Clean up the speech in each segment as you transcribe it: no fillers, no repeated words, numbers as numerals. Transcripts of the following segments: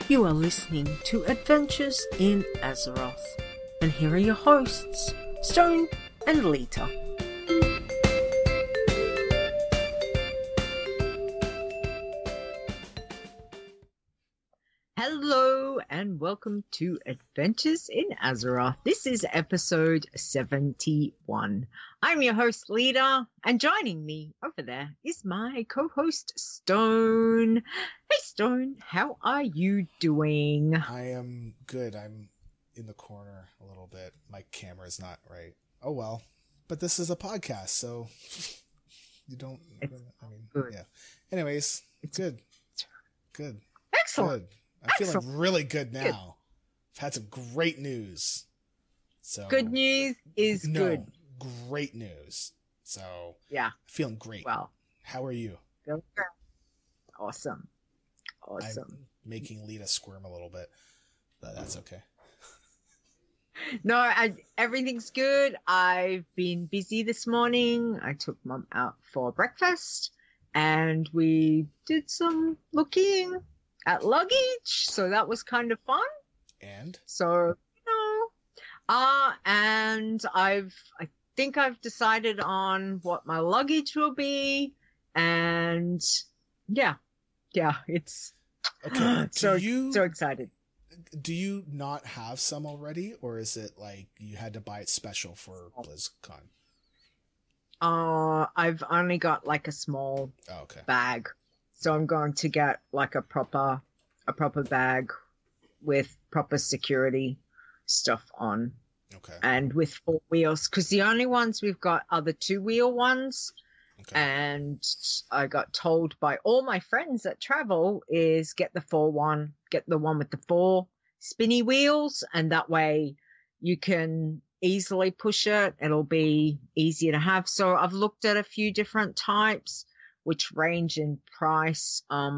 You are listening to Adventures in Azeroth, and here are your hosts, Stone and Lita. Hello and welcome to Adventures in Azeroth. This is episode 71. I'm your host, Lita, and joining me over there is my co-host, Stone. Hey, Stone, how are you doing? I am good. I'm in the corner a little bit. My camera's not right. Oh, well. But this is a podcast, so you don't... good. Yeah. Anyways, it's good. Good. Excellent. Good. I'm feeling really good now. Good. I've had some great news. So good news is good. Great news. So yeah, feeling great. Well, how are you? Awesome. I'm making Lita squirm a little bit, but that's okay. No, everything's good. I've been busy this morning. I took Mum out for breakfast, and we did some looking at luggage, so that was kind of fun. And so, and I think I've decided on what my luggage will be, and yeah, it's okay. so excited. Do you not have some already, or is it like you had to buy it special for BlizzCon? I've only got like a small bag. So I'm going to get like a proper bag with proper security stuff on. Okay. And with 4 wheels, because the only ones we've got are the 2-wheel ones. Okay. And I got told by all my friends that travel is get the one with the 4 spinny wheels, and that way you can easily push it. It'll be easier to have. So I've looked at a few different types, which range in price.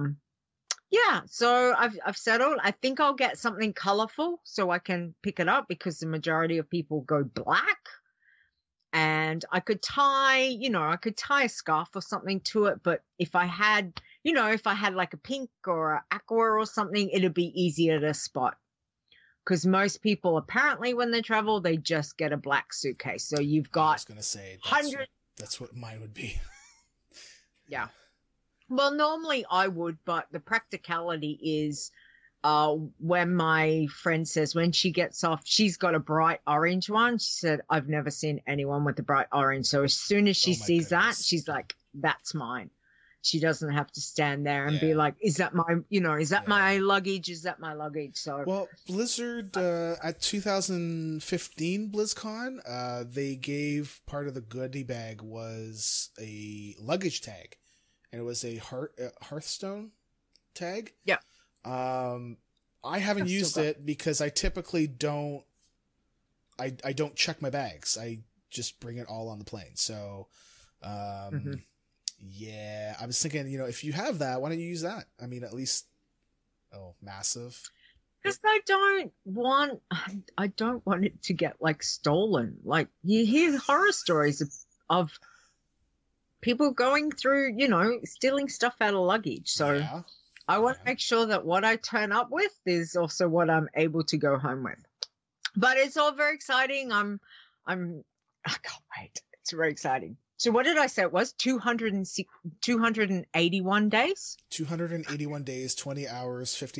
So I've settled. I think I'll get something colorful so I can pick it up, because the majority of people go black. And I could tie a scarf or something to it. But if I had like a pink or an aqua or something, it'd be easier to spot. Because most people, apparently, when they travel, they just get a black suitcase. So you've got, I was going to say, that's what mine would be. Yeah. Well, normally I would, but the practicality is when my friend says when she gets off, she's got a bright orange one. She said, I've never seen anyone with a bright orange. So as soon as she sees that, she's like, that's mine. She doesn't have to stand there and be like, is that my luggage? Is that my luggage? So, well, Blizzard, at 2015 BlizzCon, they gave part of the goodie bag was a luggage tag, and it was a Hearthstone tag. Yeah. I haven't used it because I typically don't, I don't check my bags. I just bring it all on the plane. So, yeah, I was thinking, if you have that, why don't you use that? I mean, at least, massive. Because I don't want it to get like stolen. Like you hear horror stories of people going through, stealing stuff out of luggage. So I want to make sure that what I turn up with is also what I'm able to go home with. But it's all very exciting. I can't wait. It's very exciting. So what did I say it was? 281 days? 281 days, 20 hours, 40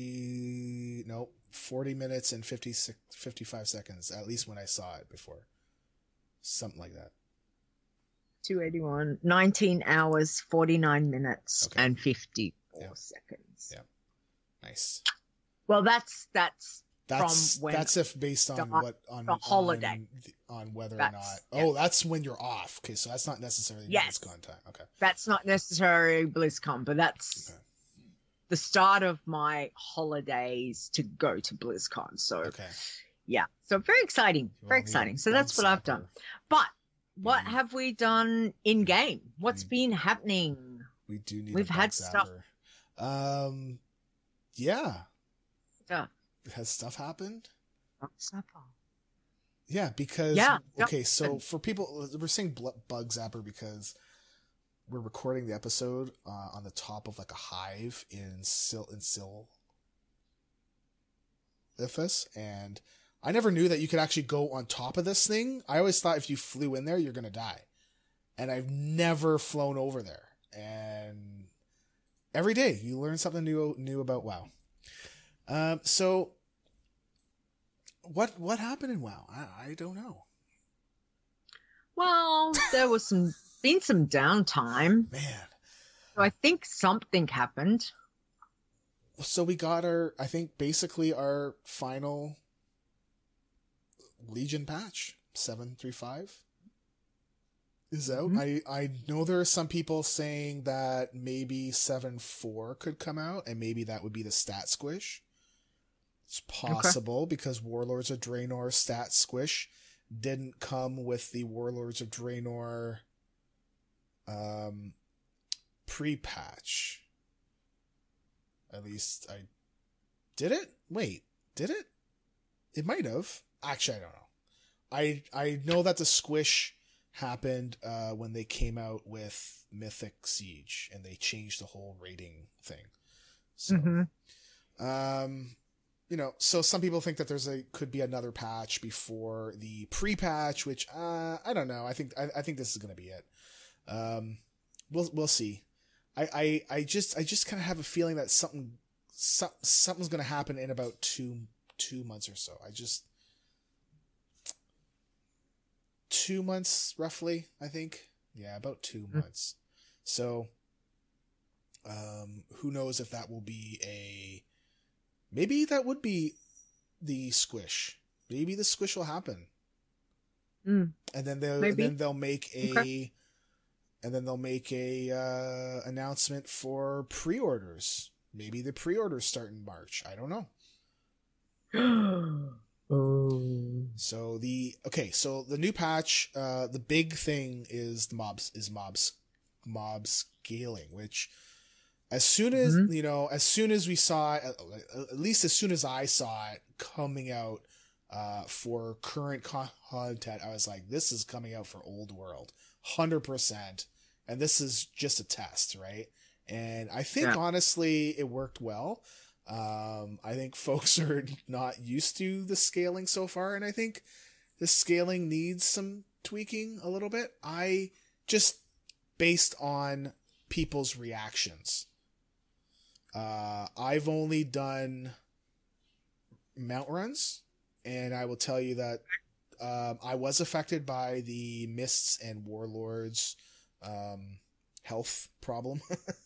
minutes and 55 seconds, at least when I saw it before. Something like that. 281, 19 hours, 49 minutes and 54 seconds. Yeah. Nice. Well, that's if based on the holiday on whether or not. Oh, that's when you're off. Okay, so that's not necessarily BlizzCon time. Okay, that's not necessarily BlizzCon, but that's the start of my holidays to go to BlizzCon. So so very exciting, very exciting. So that's what I've done. But what have we done in game? What's been happening? We've had stuff. Has stuff happened? Stuff. Yeah, because so for people, we're saying bug zapper because we're recording the episode on the top of like a hive in Ithis, and I never knew that you could actually go on top of this thing. I always thought if you flew in there, you're going to die. And I've never flown over there. And every day you learn something new about WoW. So what happened in WoW? I don't know. Well, there was been some downtime. Man. So I think something happened. So we got I think basically our final Legion patch, 7.35 is out. Mm-hmm. I know there are some people saying that maybe 7.4 could come out, and maybe that would be the stat squish. It's possible because Warlords of Draenor stat squish didn't come with the Warlords of Draenor pre-patch. At least did it? Wait, did it? It might have. Actually, I don't know. I know that the squish happened when they came out with Mythic Siege and they changed the whole rating thing. So, so some people think that could be another patch before the pre-patch, which I don't know. I think this is gonna be it. We'll see. I just kind of have a feeling that something's gonna happen in about 2 months or so. 2 months roughly, I think. Yeah, about 2 months. So, who knows if that will be maybe that would be the squish. Maybe the squish will happen. And then they'll make a announcement for pre-orders. Maybe the pre-orders start in March. I don't know. Oh. So the new patch, the big thing is the mob scaling, which as soon as as soon as we saw it, at least as soon as I saw it coming out for current content, I was like, this is coming out for Old World 100%, and this is just a test, right? And I think honestly it worked well. I think folks are not used to the scaling so far, and I think the scaling needs some tweaking a little bit. I just based on people's reactions. I've only done mount runs, and I will tell you that I was affected by the Mists and Warlords health problem.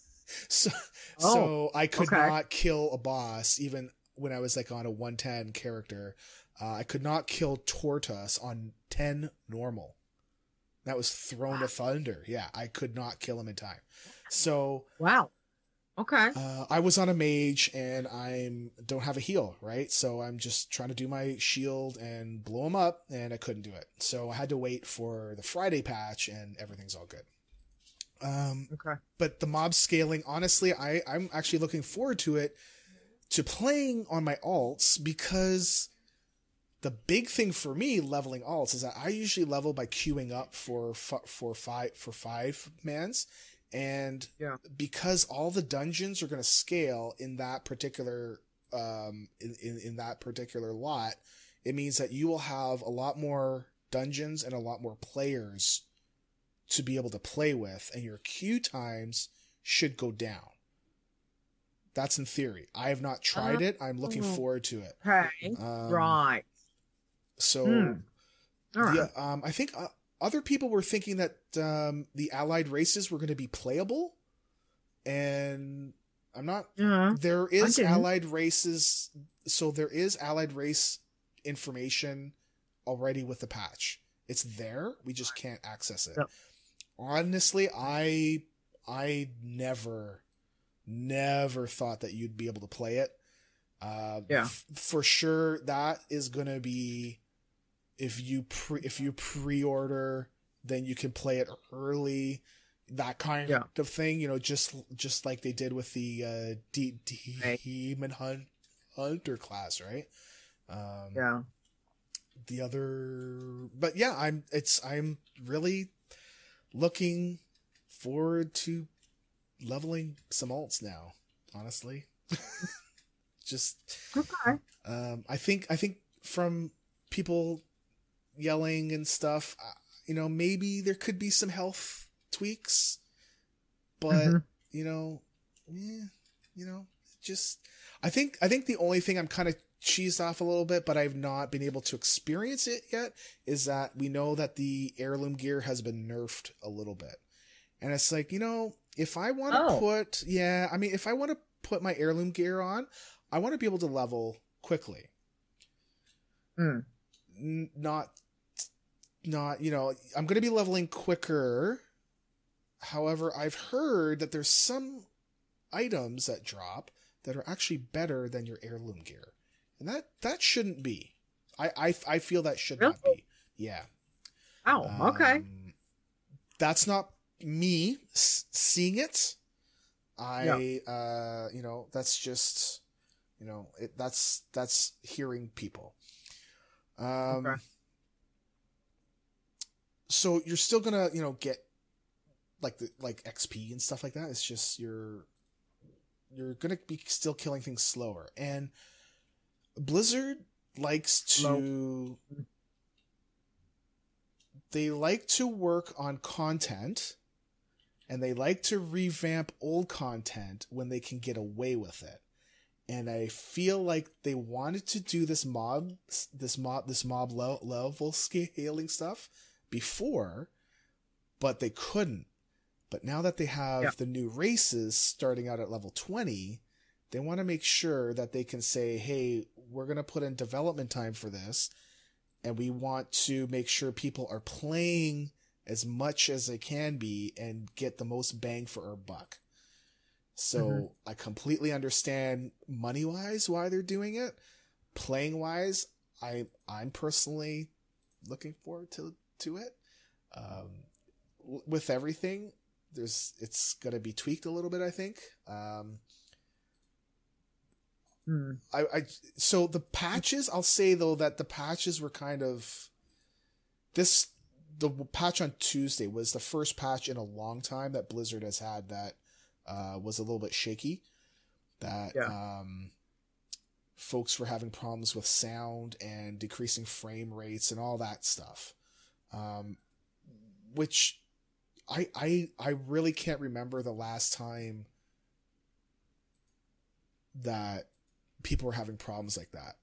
So I could not kill a boss even when I was like on a 110 character. I could not kill Tortoise on 10 normal. That was Throne of Thunder. Yeah, I could not kill him in time. So wow. Okay. I was on a mage and don't have a heal, right? So I'm just trying to do my shield and blow him up, and I couldn't do it. So I had to wait for the Friday patch, and everything's all good. Okay. But the mob scaling, honestly, I'm actually looking forward to it, to playing on my alts, because the big thing for me leveling alts is that I usually level by queuing up for five mans. And because all the dungeons are going to scale in that particular in that particular lot, it means that you will have a lot more dungeons and a lot more players to be able to play with, and your queue times should go down. That's in theory. I have not tried it. I'm looking forward to it. Okay. Right. So, all right. I think other people were thinking that the allied races were going to be playable, and I'm not. There is allied races, so there is allied race information already with the patch. It's there. We just can't access it. Yep. Honestly, I never thought that you'd be able to play it. For sure, that is going to be, if you pre-order, then you can play it early, that kind of thing, just like they did with the Demon Hunter class, right? The other, but yeah, I'm really looking forward to leveling some alts now, honestly. Just Okay. I think from people yelling and stuff, maybe there could be some health tweaks, but Mm-hmm. Just I think the only thing I'm kind of cheesed off a little bit, but I've not been able to experience it yet, is that we know that the heirloom gear has been nerfed a little bit. And it's like, if I want to if I want to put my heirloom gear on, I want to be able to level quickly. Mm. Not, I'm going to be leveling quicker. However, I've heard that there's some items that drop that are actually better than your heirloom gear. And that shouldn't be. I feel that should not be. Yeah. Oh, okay. That's not me seeing it. That's just, that's hearing people. Okay. So you're still gonna, get like XP and stuff like that. It's just you're gonna be still killing things slower. And Blizzard likes to they like to work on content, and they like to revamp old content when they can get away with it. And I feel like they wanted to do this mob level scaling stuff before, but they couldn't. But now that they have the new races starting out at level 20, they want to make sure that they can say, hey, we're going to put in development time for this, and we want to make sure people are playing as much as they can be and get the most bang for our buck. So I completely understand money-wise why they're doing it. Playing-wise, I'm personally looking forward to it. With everything, it's going to be tweaked a little bit, I think. So the patches, I'll say though that the patches were kind of the patch on Tuesday was the first patch in a long time that Blizzard has had that was a little bit shaky. That folks were having problems with sound and decreasing frame rates and all that stuff. Which I really can't remember the last time that people were having problems like that.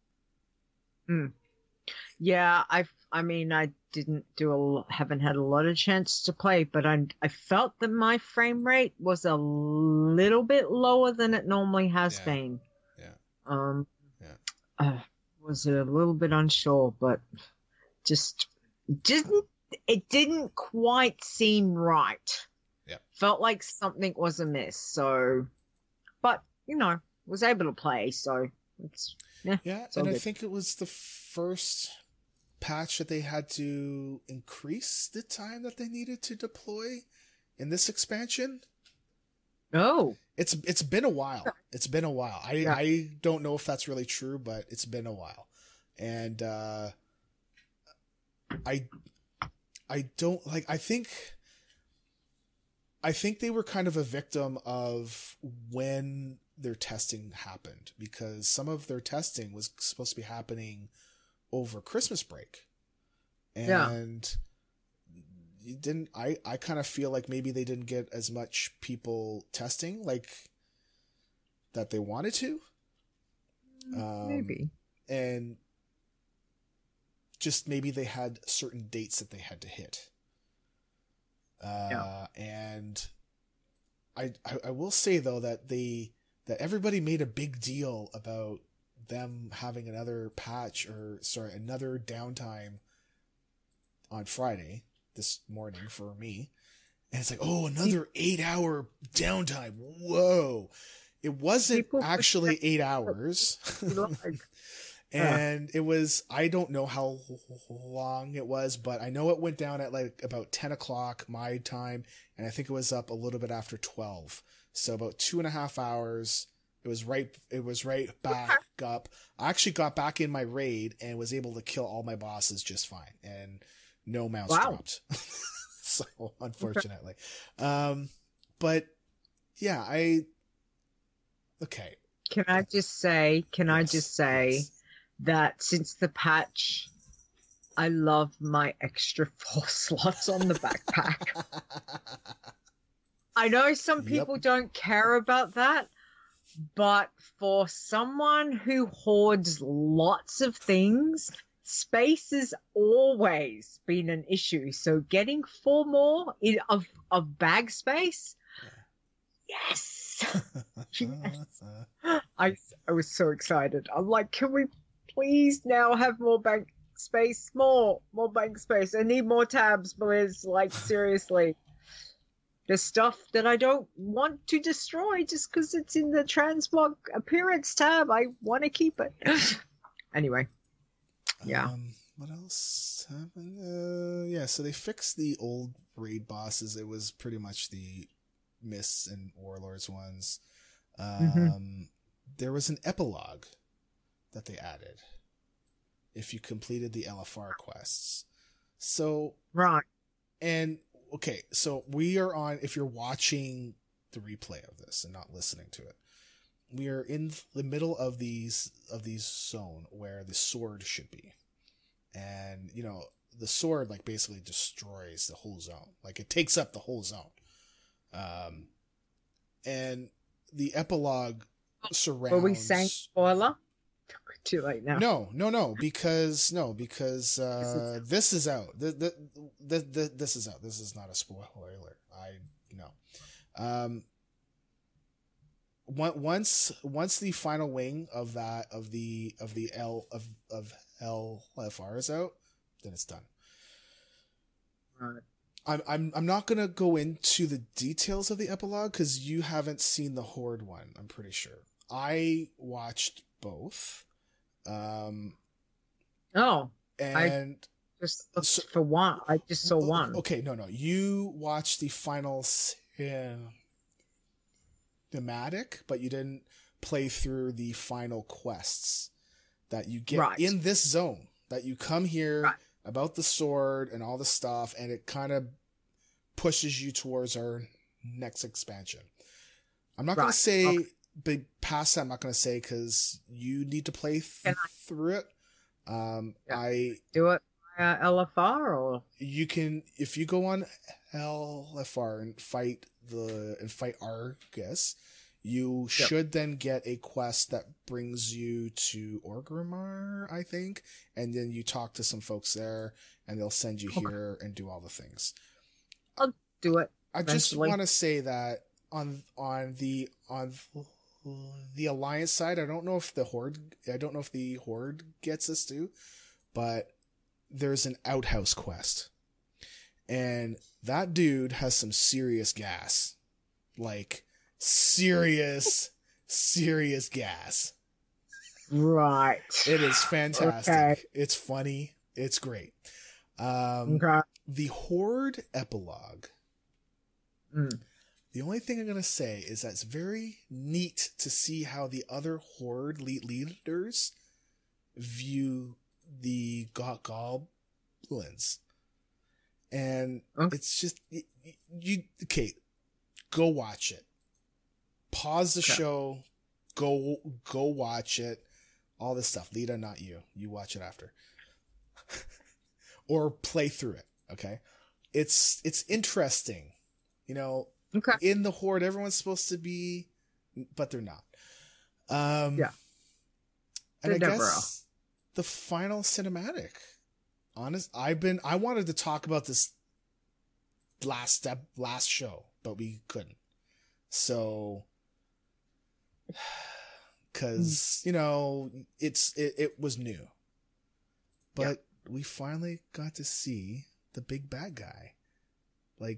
Yeah, I haven't had a lot of chance to play, but I felt that my frame rate was a little bit lower than it normally has been. Was a little bit unsure, but just didn't quite seem right. Yeah. Felt like something was amiss. So, but was able to play. So it's and I think it was the first patch that they had to increase the time that they needed to deploy in this expansion. Oh, it's been a while. It's been a while. I don't know if that's really true, but it's been a while. And I don't like. I think they were kind of a victim of when their testing happened, because some of their testing was supposed to be happening over Christmas break. And you didn't, I kind of feel like maybe they didn't get as much people testing like that they wanted to. Maybe. And just maybe they had certain dates that they had to hit. And I will say though that everybody made a big deal about them having another patch another downtime on Friday this morning for me. And it's like, oh, another 8-hour downtime. Whoa. It wasn't actually 8 hours. And it was, I don't know how long it was, but I know it went down at like about 10 o'clock my time. And I think it was up a little bit after 12. So about 2.5 hours. It was right back up. I actually got back in my raid and was able to kill all my bosses just fine. And no mouse dropped. So unfortunately. But yeah, okay. Can I just say, Yes. that since the patch, I love my extra 4 slots on the backpack. I know some Yep. people don't care about that, but for someone who hoards lots of things, space has always been an issue. So getting 4 more of bag space, yes. Yes. I was so excited. I'm like, can we please now have more bank space? More bank space. I need more tabs, Blizz. Like, seriously. The stuff that I don't want to destroy just because it's in the transmog appearance tab. I want to keep it. Anyway, yeah. What else happened? Yeah, so they fixed the old raid bosses. It was pretty much the Mists and Warlords ones. There was an epilogue that they added if you completed the LFR quests. So, Right. and okay, so we are on, if you're watching the replay of this and not listening to it, we are in the middle of these zone where the sword should be. And, you know, the sword like basically destroys the whole zone. Like it takes up the whole zone. And the epilogue surrounds. Were we saying spoiler? Too late now. No, because this is out. This is out. This is not a spoiler. Once the final wing of LFR is out, then it's done. Right. I'm not gonna go into the details of the epilogue because you haven't seen the Horde one. I'm pretty sure. I watched both. Oh, and just for one. I just saw one. Okay, no. You watched the final thematic, but you didn't play through the final quests that you get in this zone. That you come here about the sword and all the stuff, and it kind of pushes you towards our next expansion. I'm not going to say, but past that, I'm not going to say because you need to play through it. I do it via LFR, or you can, if you go on LFR and fight Argus, you should then get a quest that brings you to Orgrimmar, I think, and then you talk to some folks there, and they'll send you here and do all the things. I'll do it. I just want to say that on the Alliance side, I don't know if the Horde gets this too, but there's an outhouse quest, and that dude has some serious gas, like serious gas. Right. It is fantastic. Okay. It's funny. It's great. The Horde epilogue. The only thing I'm going to say is that it's very neat to see how the other Horde leaders view the goblins. And it's just, go watch it. Pause the show, go watch it. All this stuff. Lita, not you. You watch it after. Or play through it, okay? It's interesting. You know, in the Horde, everyone's supposed to be, but they're not. And I guess the final cinematic. I wanted to talk about this last show, but we couldn't. So, because you know, it was new, but we finally got to see the big bad guy. Like,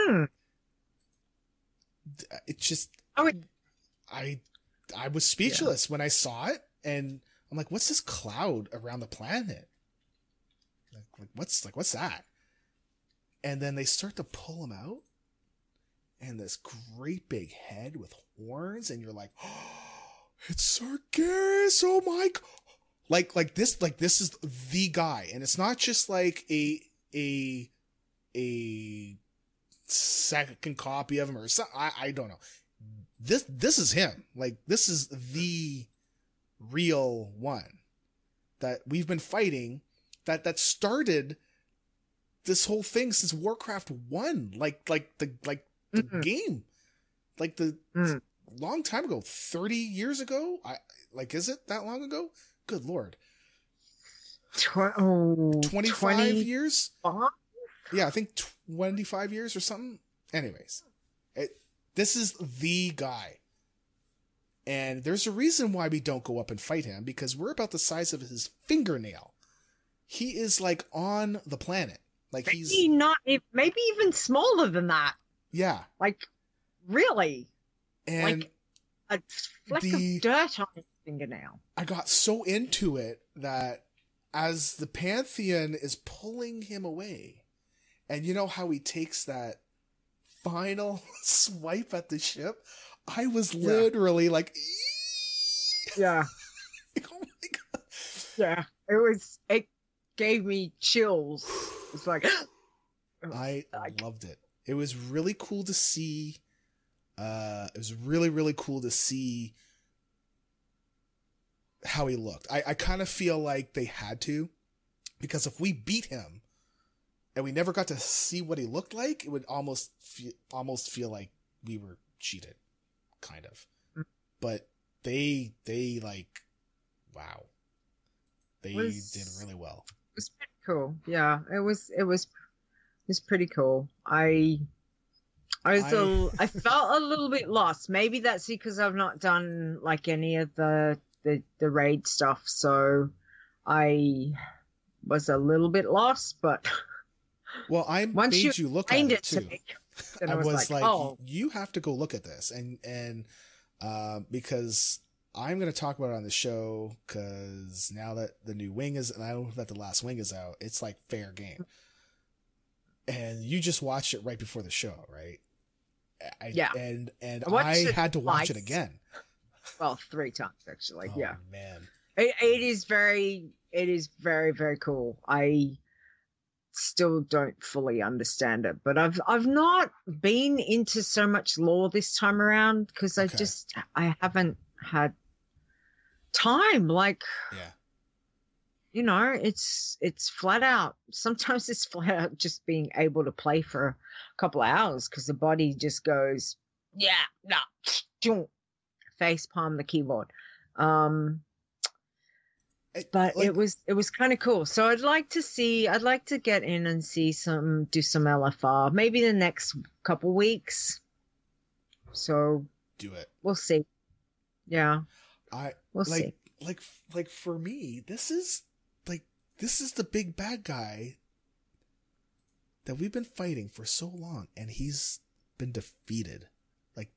it just, I was speechless when I saw it, and I'm like, what's this cloud around the planet? Like what's that? And then they start to pull him out, and this great big head with horns, and you're like, oh, it's Sargeras! Oh my god! Like this is the guy, and it's not just like a second copy of him or something. I don't know. this is him. Like, this is the real one that we've been fighting, that started this whole thing since Warcraft 1, like the game, like the long time ago, 30 years ago. Is it that long ago? Good Lord. 25 years? Yeah, I think 25 years or something. Anyways, this is the guy. And there's a reason why we don't go up and fight him, because we're about the size of his fingernail. He is like on the planet. Like maybe even smaller than that. Yeah. Like, really? And like a fleck of dirt on his fingernail. I got so into it that as the Pantheon is pulling him away, and you know how he takes that final swipe at the ship, I was literally like, yeah. Like, oh my God. Yeah. It gave me chills. It's like, I loved it. It was really cool to see. It was really, really cool to see how he looked. I kind of feel like they had to, because if we beat him and we never got to see what he looked like, it would almost feel like we were cheated, kind of. But they like, wow, they did really well. It was pretty cool. Yeah, it was pretty cool. I felt a little bit lost. Maybe that's because I've not done like any of the raid stuff, so I was a little bit lost. But well, I made you look at it too. Then I was like, oh, you have to go look at this, and because I'm going to talk about it on the show, because now that the new wing is, and I know that the last wing is out, it's like fair game. And you just watched it right before the show, right? Yeah. And I had to watch it again. Well, 3 times actually. Oh, yeah. Man. It is very, very cool. I still don't fully understand it, but I've not been into so much lore this time around, because I haven't had time. Like, yeah. You know, it's flat out. Sometimes it's flat out just being able to play for a couple of hours, because the body just goes, yeah, no, face palm the keyboard. But it was kind of cool. So I'd like to get in and do some LFR, maybe the next couple weeks. So do it. We'll see. Yeah. We'll see. Like for me, this is the big bad guy that we've been fighting for so long, and he's been defeated. Like,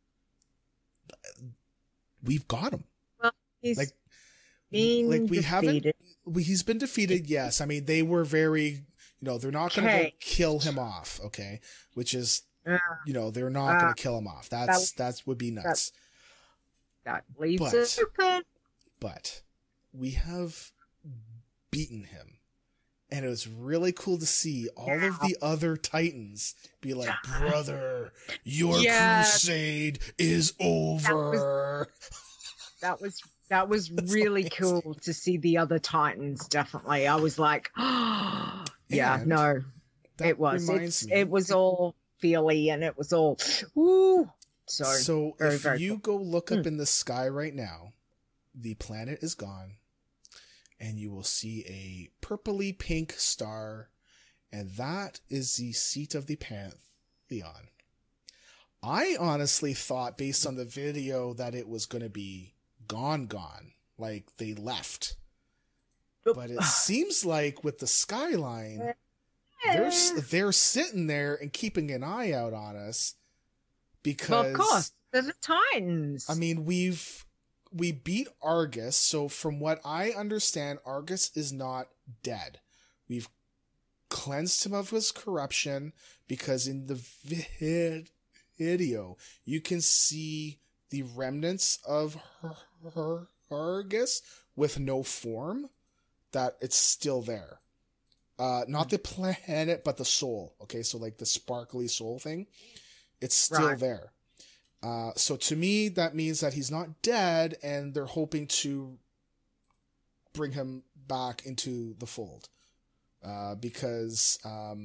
we've got him. Well, he's been defeated. He's been defeated. Yes. I mean, they were very, they're not going to kill him off. Okay. Which is, they're not going to kill him off. That would be nuts. That leaves it open. But we have beaten him, and it was really cool to see all of the other Titans be like, brother, your crusade is over. That was really amazing. Cool to see the other Titans. Definitely. I was like, oh, yeah, no, it was. It was all feely, and it was all, ooh. So if you go look up in the sky right now, the planet is gone, and you will see a purpley pink star, and that is the seat of the Pantheon. I honestly thought, based on the video, that it was going to be gone, like they left. But it seems like with the skyline, they're sitting there and keeping an eye out on us, because, well, of course, they're the Titans. I mean, we beat Argus, so from what I understand, Argus is not dead. We've cleansed him of his corruption, because in the video, you can see the remnants of her Argus with no form, that it's still there. Not the planet, but the soul. Okay, so like the sparkly soul thing, it's still there. So to me, that means that he's not dead, and they're hoping to bring him back into the fold. Because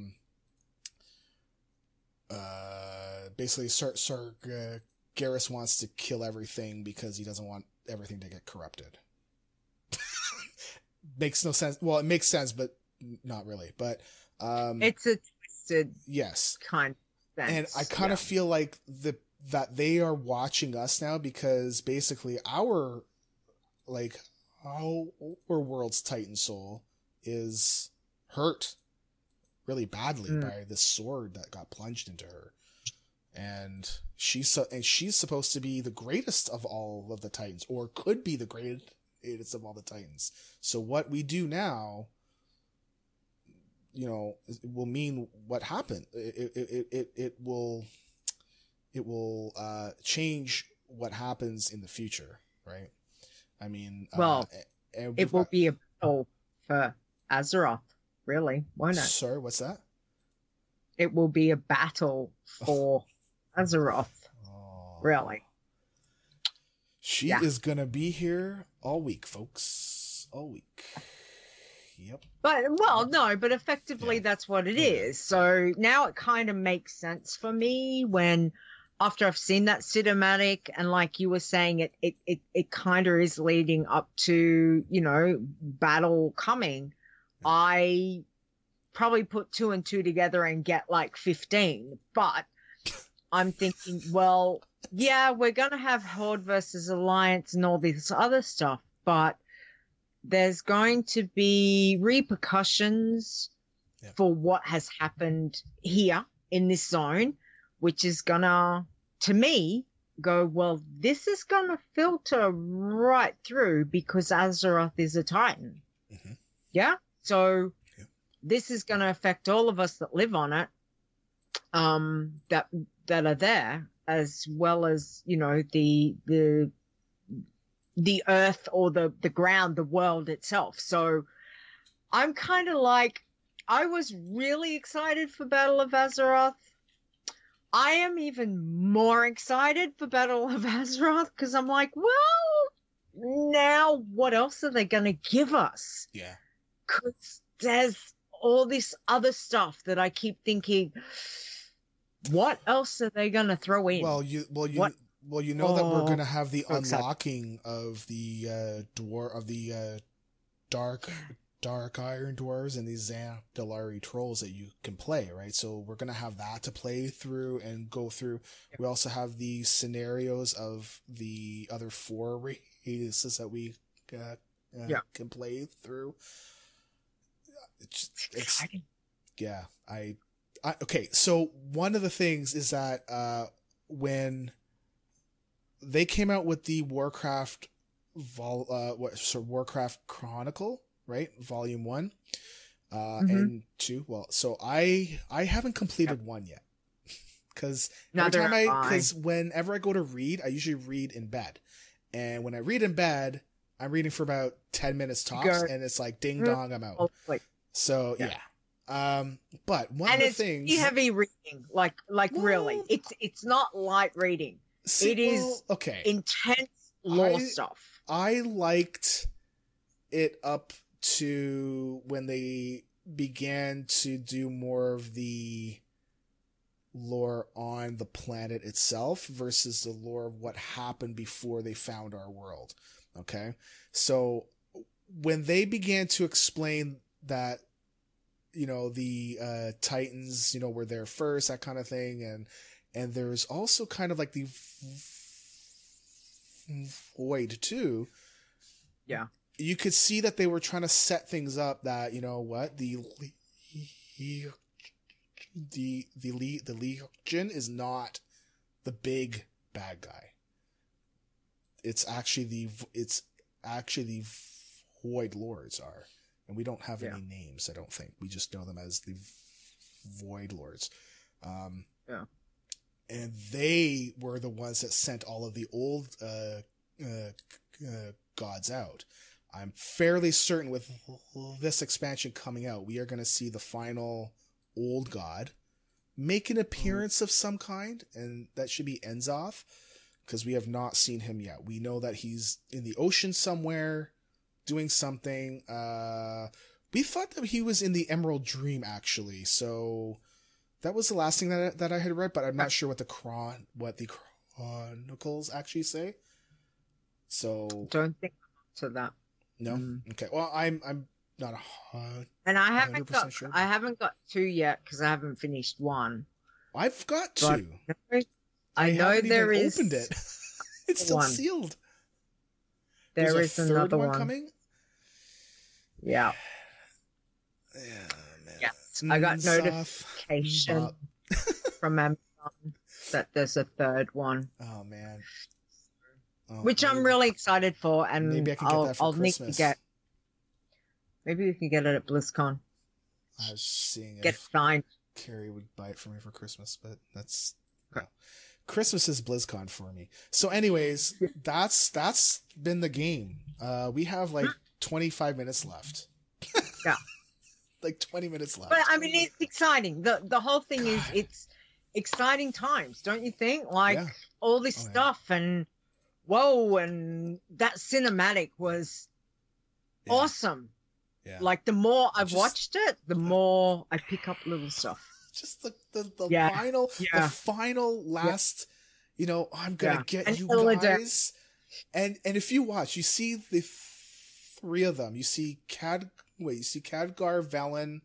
basically Sir Garrus wants to kill everything because he doesn't want everything to get corrupted. Makes no sense. Well, it makes sense, but not really. But it's a twisted yes kind of sense. And I kind of feel like that they are watching us now, because basically our world's Titan soul is hurt really badly by this sword that got plunged into her, and she's supposed to be the greatest of all of the Titans, or could be the greatest of all the Titans. So what we do now, it will mean what happened. It will change what happens in the future, right? I mean, it will be a battle for Azeroth, really, won't it? Sorry, what's that? It will be a battle for Azeroth, really. She is gonna be here all week, folks. All week. Yep. But effectively that's what it is. So now it kind of makes sense for me when, after I've seen that cinematic, and like you were saying, it kind of is leading up to, battle coming. I probably put 2 and 2 together and get like 15, but I'm thinking, well, yeah, we're going to have Horde versus Alliance and all this other stuff, but there's going to be repercussions for what has happened here in this zone, which is gonna, to me, go, well, this is gonna filter right through because Azeroth is a Titan. Mm-hmm. Yeah? So this is gonna affect all of us that live on it, that are there, as well as, the earth or the ground, the world itself. So I'm kind of like, I was really excited for Battle of Azeroth. I am even more excited for Battle of Azeroth because I'm like, well, now what else are they going to give us? Yeah. Because there's all this other stuff that I keep thinking, what else are they going to throw in? Well, you know that we're going to have the unlocking of the dark iron dwarves and these Zandalari trolls that you can play, right? So we're going to have that to play through and go through. Yep. We also have the scenarios of the other 4 races that we can play through. It's exciting. Yeah. Okay. So one of the things is that when they came out with the Warcraft Warcraft Chronicle, right? Volume 1 and 2. Well, so I haven't completed 1 yet. Cause whenever I go to read, I usually read in bed. And when I read in bed, I'm reading for about 10 minutes tops, and it's like ding dong, I'm out. So yeah. But one of the things, it's heavy reading, really, it's not light reading. It is intense lore stuff. I liked it up to when they began to do more of the lore on the planet itself versus the lore of what happened before they found our world. Okay. So when they began to explain that, the Titans, were there first, that kind of thing. And there's also kind of like the void too. Yeah. You could see that they were trying to set things up that, the Legion is not the big bad guy. It's actually the Void Lords are, and we don't have any names. I don't think we just know them as the Void Lords. And they were the ones that sent all of the old gods out. I'm fairly certain with this expansion coming out, we are going to see the final old god make an appearance of some kind, and that should be Enzoth, because we have not seen him yet. We know that he's in the ocean somewhere doing something. We thought that he was in the Emerald Dream, actually, so that was the last thing that I had read, but I'm not sure what the chronicles actually say. So don't think to that. No. Okay. Well, I'm not and I haven't got 2 yet because I haven't finished 1. I've got 2. I know there is. Opened it. It's still sealed. There is another one coming. Yeah. Yeah, man. Yes, I got notification from Amazon that there's a 3rd one. Oh man. Which I'm really excited for, and maybe I can get that for Christmas. Need to get. Maybe we can get it at BlizzCon. I was seeing get signed. Carrie would buy it for me for Christmas, but that's no. Christmas is BlizzCon for me. So, anyways, that's been the game. We have like 25 minutes left. Yeah, like 20 minutes left. But I mean, it's exciting. The whole thing is it's exciting times, don't you think? Like all this stuff and. Whoa, and that cinematic was awesome. Yeah. Like the more I've watched it, the more I pick up little stuff. Just the final last, I'm gonna get you guys. And if you watch, you see the 3 of them. You see Khadgar, Velen,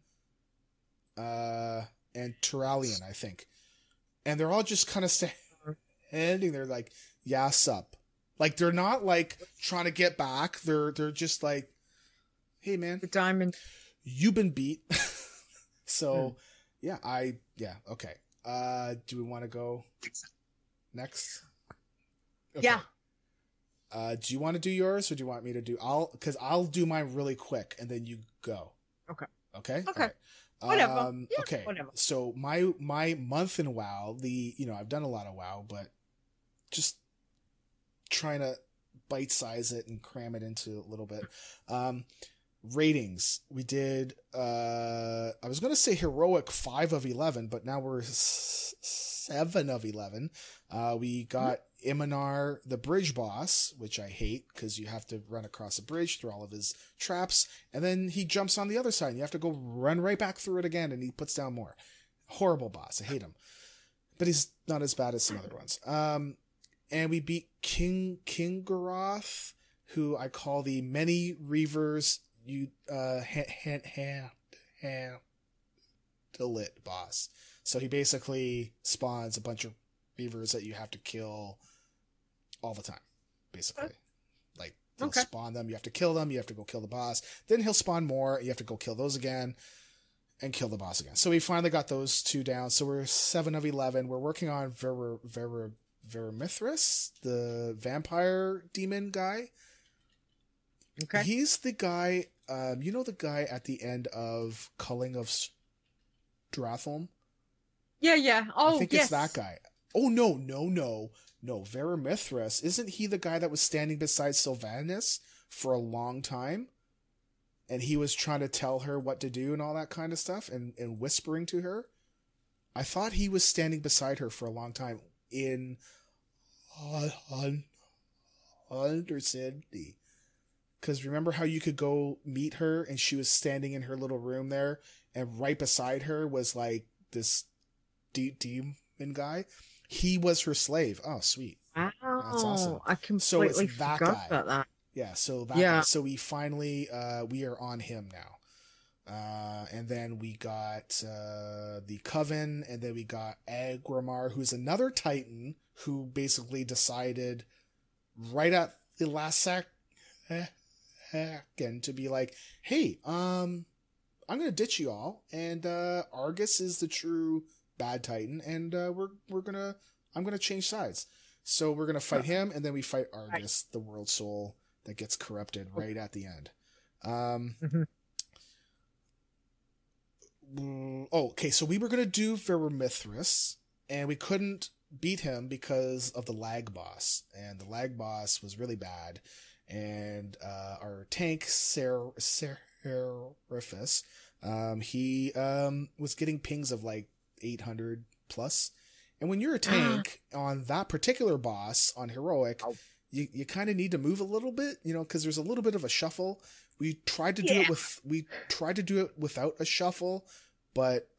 and Turalyon, I think. And they're all just kind of standing there like, yeah, sup. Like, they're not, like, trying to get back. They're just like, hey, man. The diamond. You've been beat. So, okay. Do we want to go next? Okay. Yeah. Do you want to do yours, or do you want me to do... Because I'll do mine really quick, and then you go. Okay. Okay? Okay. Right. Whatever. Okay. Whatever. So, my month in WoW, I've done a lot of WoW, but just... trying to bite size it and cram it into a little bit. Ratings. We did, I was going to say heroic 5 of 11, but now we're 7 of 11. We got Iminar, the bridge boss, which I hate because you have to run across a bridge through all of his traps. And then he jumps on the other side and you have to go run right back through it again. And he puts down more. Horrible boss. I hate him, but he's not as bad as some other ones. And we beat King Garoth, who I call the many reavers lit boss. So he basically spawns a bunch of reavers that you have to kill all the time, basically. Like, he'll spawn them, you have to kill them, you have to go kill the boss. Then he'll spawn more, you have to go kill those again, and kill the boss again. So we finally got those 2 down. So we're 7 of 11. We're working on Vermithras, the vampire demon guy. Okay. He's the guy, the guy at the end of Culling of Stratholme? Yeah. Oh, I think it's that guy. Oh, no. Vermithras, isn't he the guy that was standing beside Sylvanas for a long time? And he was trying to tell her what to do and all that kind of stuff and whispering to her? I thought he was standing beside her for a long time in Undercity. Because remember how you could go meet her and she was standing in her little room there and right beside her was like this demon guy? He was her slave. Oh, sweet. Wow. That's awesome. I completely forgot about that. Yeah, so that guy. So we finally, we are on him now. And then we got the Coven, and then we got Agramar, who's another Titan who basically decided right at the last second to be like, hey, I'm going to ditch you all, and Argus is the true bad Titan, and I'm going to change sides. So we're going to fight him, and then we fight Argus, the world soul that gets corrupted right at the end. Okay, so we were going to do Vermithras, and we couldn't beat him because of the lag boss, and the lag boss was really bad, and our tank, Seraphis, he was getting pings of like 800 plus. And when you're a tank on that particular boss on heroic, you kind of need to move a little bit, you know, because there's a little bit of a shuffle. We tried to do it without a shuffle, but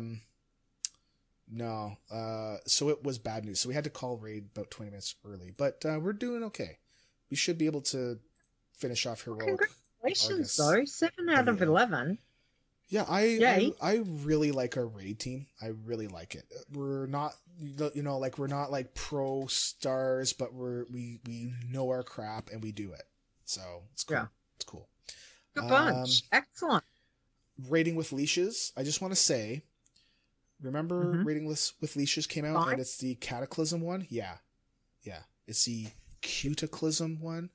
no. So it was bad news. So we had to call raid about 20 minutes early, but we're doing okay. We should be able to finish off heroic. Congratulations, though. 7 out of 11. Yeah, I really like our raid team. I really like it. We're not, you know, like we're not like pro stars, but we know our crap and we do it. So it's cool. Yeah. It's cool. Good bunch. Excellent. Raiding with leashes. I just want to say, remember Raiding with leashes came out and it's the Cataclysm one? Yeah. It's the Cutaclysm one.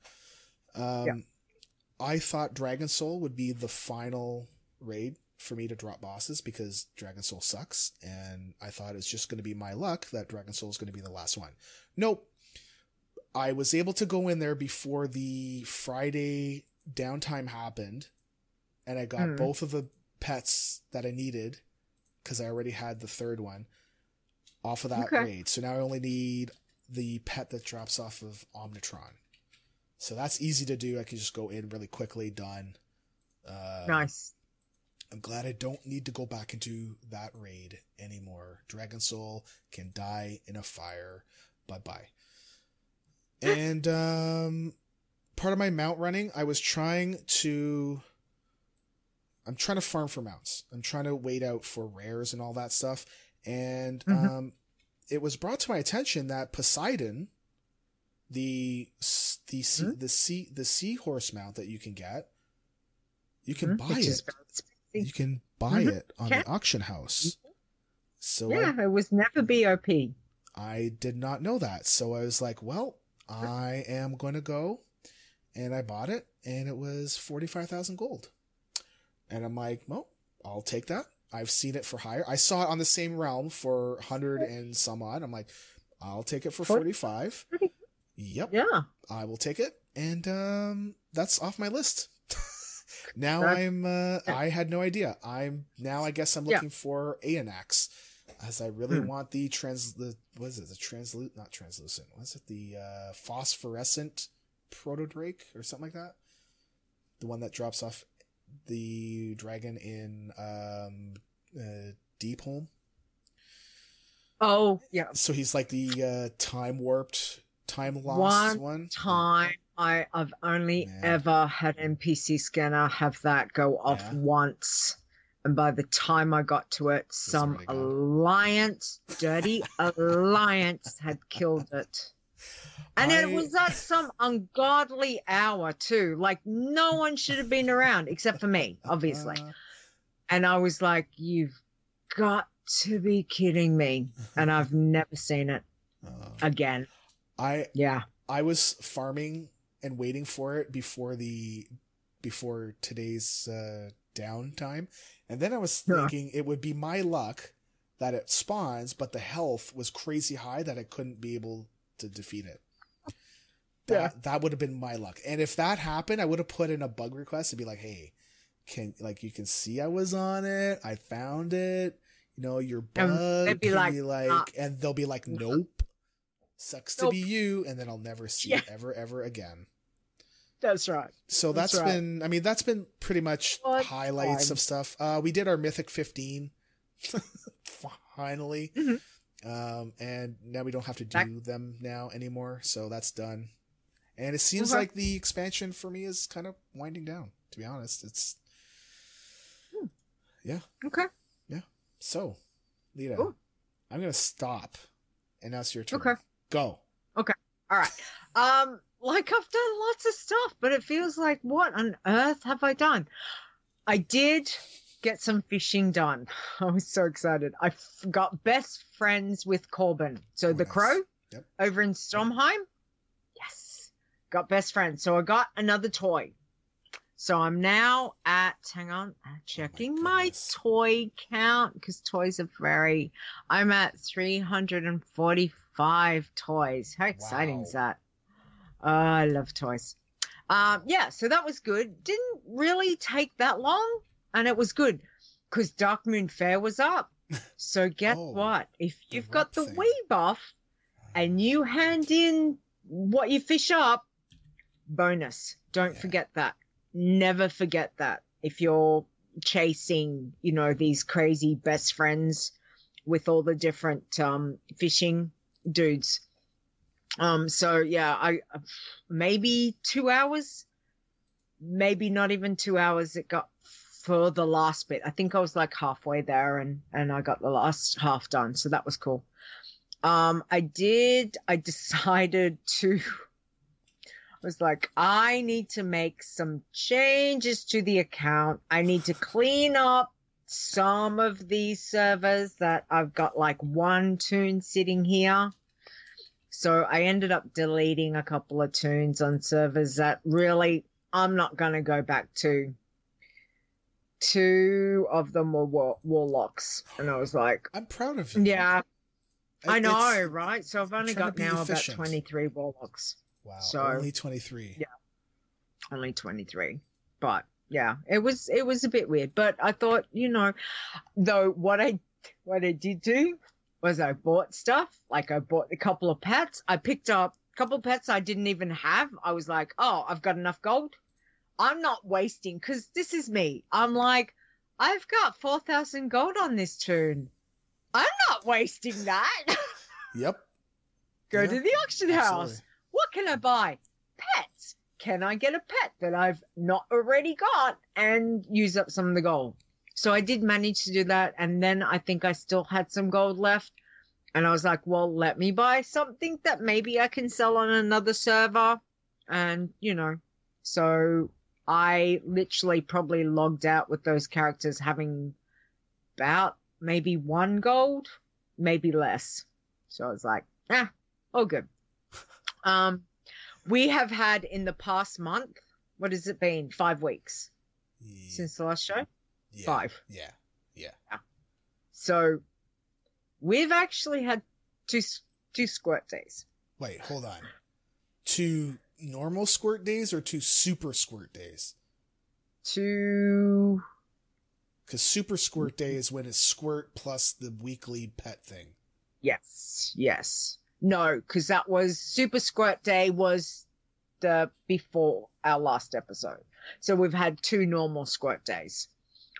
I thought Dragon Soul would be the final raid for me to drop bosses because Dragon Soul sucks, and I thought it's just going to be my luck that Dragon Soul is going to be the last one. Nope. I was able to go in there before the Friday downtime happened, and I got both of the pets that I needed because I already had the third one off of that raid. So now I only need the pet that drops off of Omnitron. So that's easy to do. I can just go in really quickly, done. Nice. I'm glad I don't need to go back into that raid anymore. Dragon Soul can die in a fire. Bye-bye. And part of my mount running, I'm trying to farm for mounts. I'm trying to wait out for rares and all that stuff. And it was brought to my attention that Poseidon, the seahorse mount that you can get, you can buy it. You can buy it on the auction house. So it was never BOP. I did not know that. So I was like, well, I am going to go. And I bought it, and it was 45,000 gold. And I'm like, well, I'll take that. I've seen it for higher. I saw it on the same realm for 100 and some odd. I'm like, I'll take it for 45. Yep. Yeah. I will take it. And that's off my list. Now I had no idea. I guess I'm looking for Aeonax, as I really want the phosphorescent Protodrake or something like that. The one that drops off the dragon in Deepholm. Oh, yeah. So he's like the time warped, time lost one. I've only ever had NPC scanner have that go off once. And by the time I got to it, some dirty alliance had killed it. And it was at some ungodly hour too. Like no one should have been around except for me, obviously. And I was like, you've got to be kidding me. And I've never seen it again. I was farming and waiting for it before today's downtime. And then I was thinking it would be my luck that it spawns, but the health was crazy high that I couldn't be able to defeat it. That would have been my luck. And if that happened, I would have put in a bug request to be like, hey, you can see I was on it. I found it. You know, your bug. And they'll be like, nope. Sucks to be you. And then I'll never see it ever again. That's right. So that's been pretty much highlights of stuff. We did our Mythic 15 finally. And now we don't have to do them now anymore. So that's done. And it seems like the expansion for me is kind of winding down, to be honest. It's Okay. Yeah. So, Lita, I'm going to stop. And now it's your turn. Okay. Go. Okay. All right. Like I've done lots of stuff, but it feels like, what on earth have I done? I did get some fishing done. I was so excited. I got best friends with Corbin. So the Crow over in Stormheim. Yes. Got best friends. So I got another toy. So I'm now checking my toy count because toys are I'm at 345 toys. How exciting is that? I love toys. So that was good. Didn't really take that long, and it was good because Dark Moon Fair was up, So guess Oh, what? If the you've rep got the thing. Wii buff and you hand in what you fish up, bonus. Don't Yeah. forget that. Never forget that. If you're chasing, these crazy best friends with all the different fishing dudes. So yeah, I maybe 2 hours, maybe not even 2 hours. It got for the last bit. I think I was like halfway there, and I got the last half done. So that was cool. I decided to. I was like, I need to make some changes to the account. I need to clean up some of these servers that I've got like one toon sitting here. So I ended up deleting a couple of toons on servers that really I'm not going to go back to. 2 of them were warlocks. And I was like, I'm proud of you. yeah, I know, It's- right? So I've only trying to got be now efficient. about 23 warlocks. Wow, So- only 23. Yeah. Only 23. But yeah, it was a bit weird. But I thought, though what I did do was I bought stuff. Like I bought a couple of pets. I picked up a couple of pets I didn't even have. I was like, oh, I've got enough gold. I'm not wasting, because this is me. I'm like, I've got 4,000 gold on this toon. I'm not wasting that. Yep. Go Yeah, to the auction house. absolutely. What can I buy? Pets. Can I get a pet that I've not already got and use up some of the gold? So I did manage to do that. And then I think I still had some gold left. And I was like, well, let me buy something that maybe I can sell on another server. And, so I literally probably logged out with those characters having about maybe 1 gold, maybe less. So I was like, all good. We have had in the past month, what has it been? 5 weeks since the last show? Yeah. 5. Yeah. So we've actually had two squirt days. Wait, hold on. 2 normal squirt days or 2 super squirt days? 2. Because super squirt day is when it's squirt plus the weekly pet thing. Yes. No, because that was Super Squirt Day was the before our last episode. So we've had 2 normal squirt days.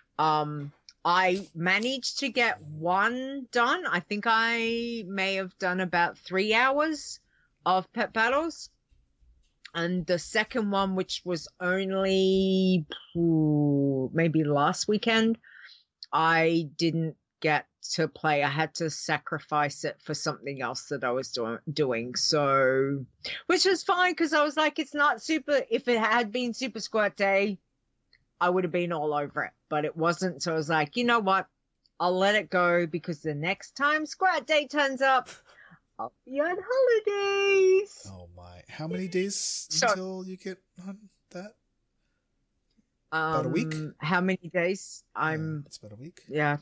I managed to get 1 done. I think I may have done about 3 hours of pet battles. And the second one, which was only maybe last weekend, I didn't get to play. I had to sacrifice it for something else that I was doing. So, which was fine because I was like, it's not super. If it had been Super Squirt Day, I would have been all over it, but it wasn't. So I was like, you know what? I'll let it go because the next time Squirt Day turns up, I'll be on holidays. Oh my. How many days So- until you get on that? About a week? How many days? It's about a week. Yeah,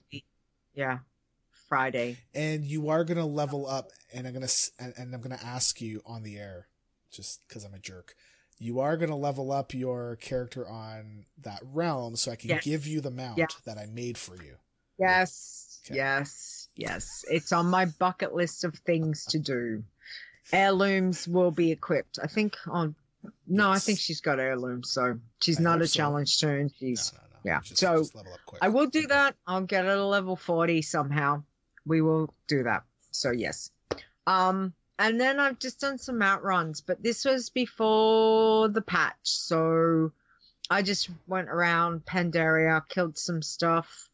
Friday. And you are going to level up, and I'm going to ask you on the air, just because I'm a jerk. You are going to level up your character on that realm so I can Yes. give you the mount Yeah. that I made for you. Yes, Okay. yes. It's on my bucket list of things to do. Heirlooms will be equipped. I think I Yes. think she's got heirlooms, so she's I not hope a so. challenge toon. She's No. yeah. Just level up quick. I will do that. I'll get it a level 40 somehow. We will do that. So yes. And then I've just done some outruns, but this was before the patch. So I just went around Pandaria, killed some stuff.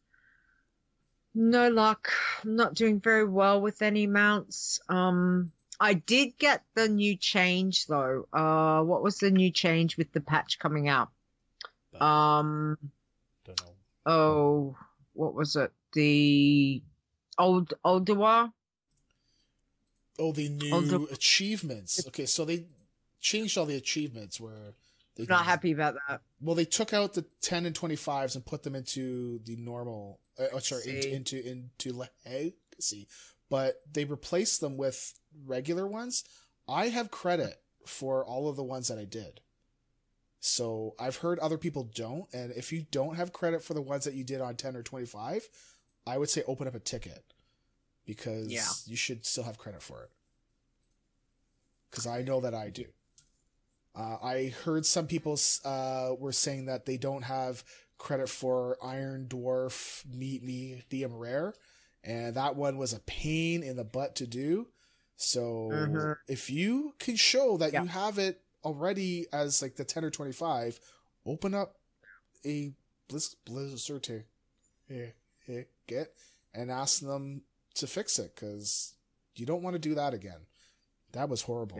No luck. I'm not doing very well with any mounts. I did get the new change though. What was the new change with the patch coming out? Don't know. Oh, what was it? The Olduar? Oh, the new achievements. Okay, so they changed all the achievements where they Not happy about that. Well, they took out the 10 and 25s and put them into the normal. See. Into legacy, but they replaced them with regular ones. I have credit for all of the ones that I did. So I've heard other people don't, and if you don't have credit for the ones that you did on 10 or 25, I would say open up a ticket because Yeah. you should still have credit for it. Because I know that I do. I heard some people were saying that they don't have credit for Iron Dwarf medium rare, and that one was a pain in the butt to do. So if you can show that you have it already as like the 10 or 25, open up a Blizzard to get and ask them to fix it, because you don't want to do that again. That was horrible.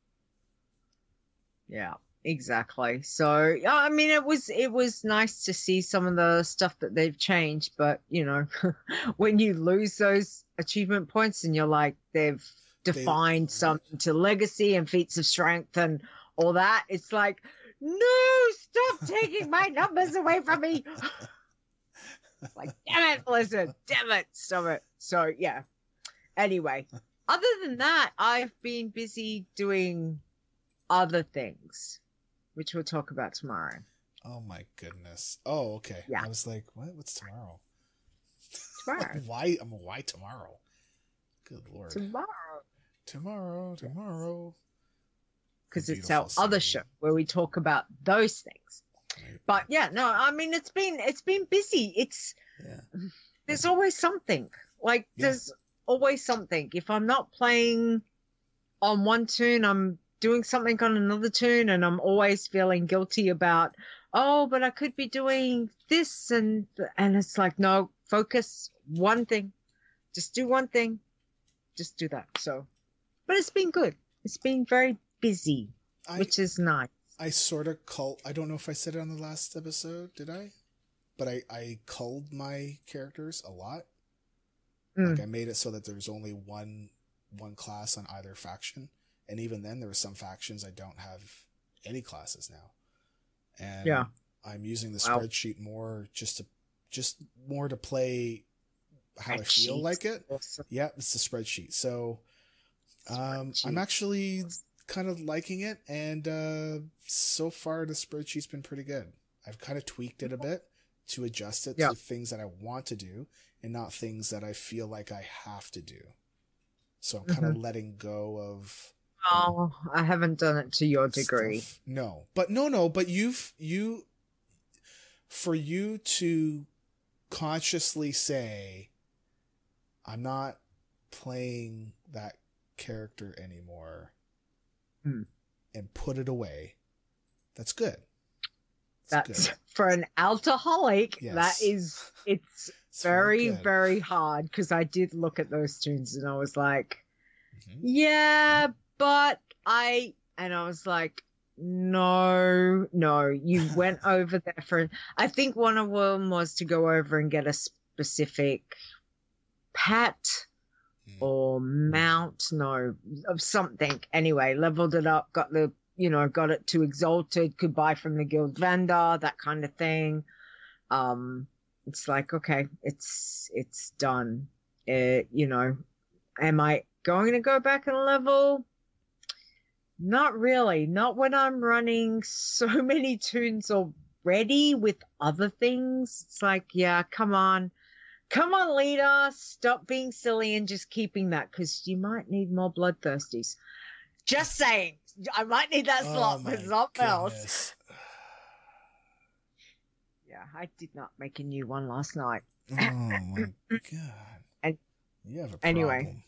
Yeah, exactly. So, I mean, it was nice to see some of the stuff that they've changed, but you know, when you lose those achievement points and you're like, they've defined something to legacy and feats of strength and all that, it's like, no, stop taking my numbers away from me. It's like, damn it, Blizzard, damn it, stop it. So yeah. Anyway, other than that, I've been busy doing other things, which we'll talk about tomorrow. Oh my goodness. Oh, okay. Yeah. I was like, what? What's tomorrow? Tomorrow. Why tomorrow? Good Lord. Tomorrow. Because it's our other show where we talk about those things. But yeah, no, I mean, it's been busy. There's always something. Like there's always something. If I'm not playing on one tune, I'm doing something on another tune, and I'm always feeling guilty about, oh, but I could be doing this, and it's like, no, focus one thing, just do one thing, just do that. So, but it's been good. It's been very busy, which is nice. I sort of I don't know if I said it on the last episode, did I? But I culled my characters a lot. Like I made it so that there's only one class on either faction. And even then, there were some factions I don't have any classes now, and I'm using the spreadsheet more just more to play how I feel like it. Awesome. Yeah, it's the spreadsheet. So I'm actually kind of liking it, and so far the spreadsheet's been pretty good. I've kind of tweaked it a bit to adjust it to things that I want to do and not things that I feel like I have to do. So I'm kind of letting go of. Oh, I haven't done it to your degree. Stuff. No, but for you to consciously say, I'm not playing that character anymore and put it away. That's good. That's good. For an alcoholic. Yes. It's very, very hard, because I did look at those tunes and I was like, yeah, but I was like, no, you went over there for, I think one of them was to go over and get a specific pet or mount, of something. Anyway, leveled it up, got it to exalted, could buy from the guild vendor, that kind of thing. It's like, okay, it's done. Am I going to go back and level? Not really. Not when I'm running so many tunes already with other things. It's like, yeah, come on, leader, stop being silly and just keeping that, because you might need more bloodthirsties. Just saying, I might need that slot for something else. Yeah, I did not make a new one last night. Oh my god! And you have a problem. Anyway,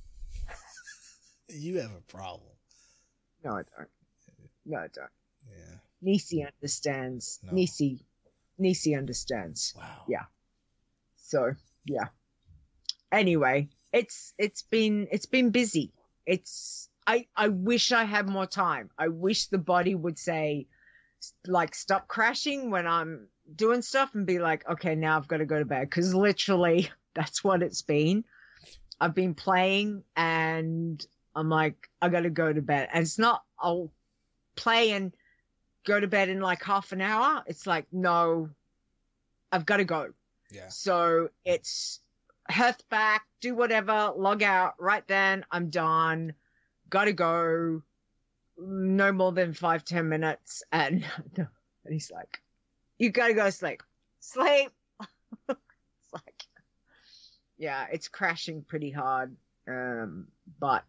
you have a problem. No, I don't. Yeah. Nisi understands. No. Nisi understands. Wow. Yeah. So yeah. Anyway, it's been busy. I wish I had more time. I wish the body would say, like, stop crashing when I'm doing stuff and be like, okay, now I've got to go to bed. Because literally that's what it's been. I've been playing and I'm like, I got to go to bed. And it's not, I'll play and go to bed in like half an hour. It's like, no, I've got to go. Yeah. So it's hearth back, do whatever, log out right then. I'm done. Got to go. No more than 5-10 minutes. And he's like, you got to go to sleep. Sleep. It's like, Yeah, it's crashing pretty hard. But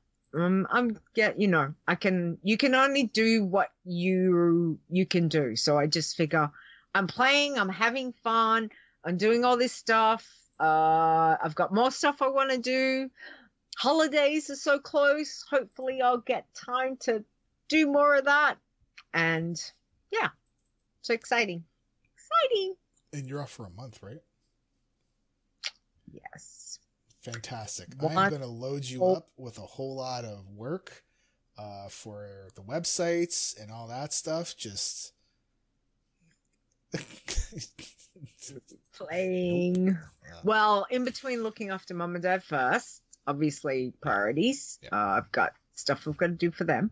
you can only do what you can do. So I just figure I'm playing, I'm having fun, I'm doing all this stuff. I've got more stuff I want to do. Holidays are so close. Hopefully I'll get time to do more of that. And yeah, so exciting. Exciting. And you're off for a month, right? Yes. Fantastic. I'm going to load you up with a whole lot of work for the websites and all that stuff. Just playing. Well, in between looking after mum and dad first, obviously priorities. Yeah. I've got stuff I've got to do for them.